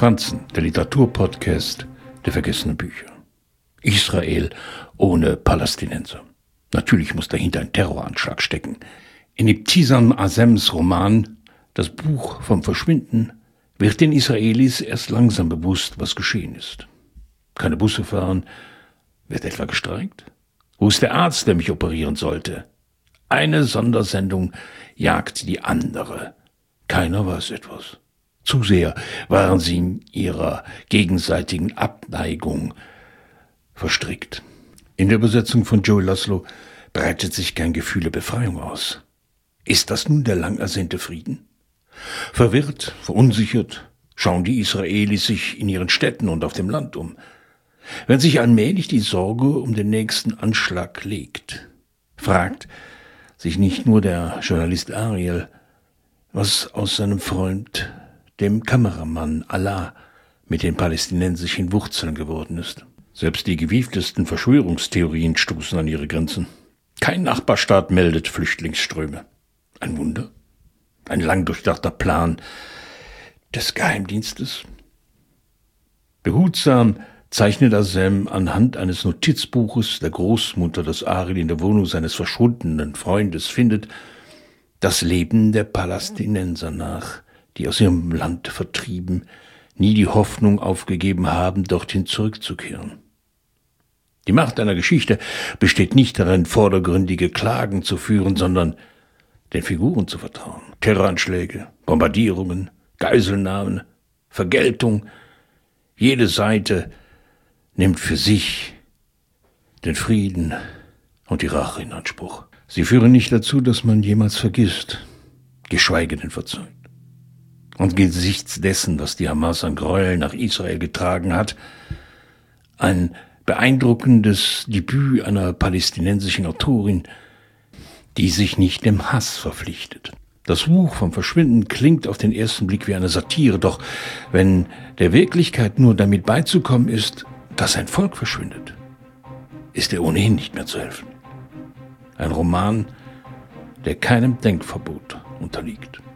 Franzen, der Literaturpodcast der vergessenen Bücher. Israel ohne Palästinenser. Natürlich muss dahinter ein Terroranschlag stecken. In Ibtisam Azems Roman »Das Buch vom Verschwinden« wird den Israelis erst langsam bewusst, was geschehen ist. Keine Busse fahren. Wird etwa gestreikt? Wo ist der Arzt, der mich operieren sollte? Eine Sondersendung jagt die andere. Keiner weiß etwas. Zu sehr waren sie in ihrer gegenseitigen Abneigung verstrickt. In der Übersetzung von Joel Laszlo breitet sich kein Gefühl der Befreiung aus. Ist das nun der lang ersehnte Frieden? Verwirrt, verunsichert schauen die Israelis sich in ihren Städten und auf dem Land um. Wenn sich allmählich die Sorge um den nächsten Anschlag legt, fragt sich nicht nur der Journalist Ariel, was aus seinem Freund, dem Kameramann Allah, mit den palästinensischen Wurzeln geworden ist. Selbst die gewieftesten Verschwörungstheorien stoßen an ihre Grenzen. Kein Nachbarstaat meldet Flüchtlingsströme. Ein Wunder? Ein lang durchdachter Plan des Geheimdienstes? Behutsam zeichnet Azem anhand eines Notizbuches der Großmutter, das Ariel in der Wohnung seines verschwundenen Freundes findet, das Leben der Palästinenser nach, die aus ihrem Land vertrieben, nie die Hoffnung aufgegeben haben, dorthin zurückzukehren. Die Macht einer Geschichte besteht nicht darin, vordergründige Klagen zu führen, sondern den Figuren zu vertrauen. Terroranschläge, Bombardierungen, Geiselnahmen, Vergeltung. Jede Seite nimmt für sich den Frieden und die Rache in Anspruch. Sie führen nicht dazu, dass man jemals vergisst, geschweige denn verzeiht. Und angesichts dessen, was die Hamas an Gräueln nach Israel getragen hat, ein beeindruckendes Debüt einer palästinensischen Autorin, die sich nicht dem Hass verpflichtet. Das Buch vom Verschwinden klingt auf den ersten Blick wie eine Satire, doch wenn der Wirklichkeit nur damit beizukommen ist, dass ein Volk verschwindet, ist er ohnehin nicht mehr zu helfen. Ein Roman, der keinem Denkverbot unterliegt.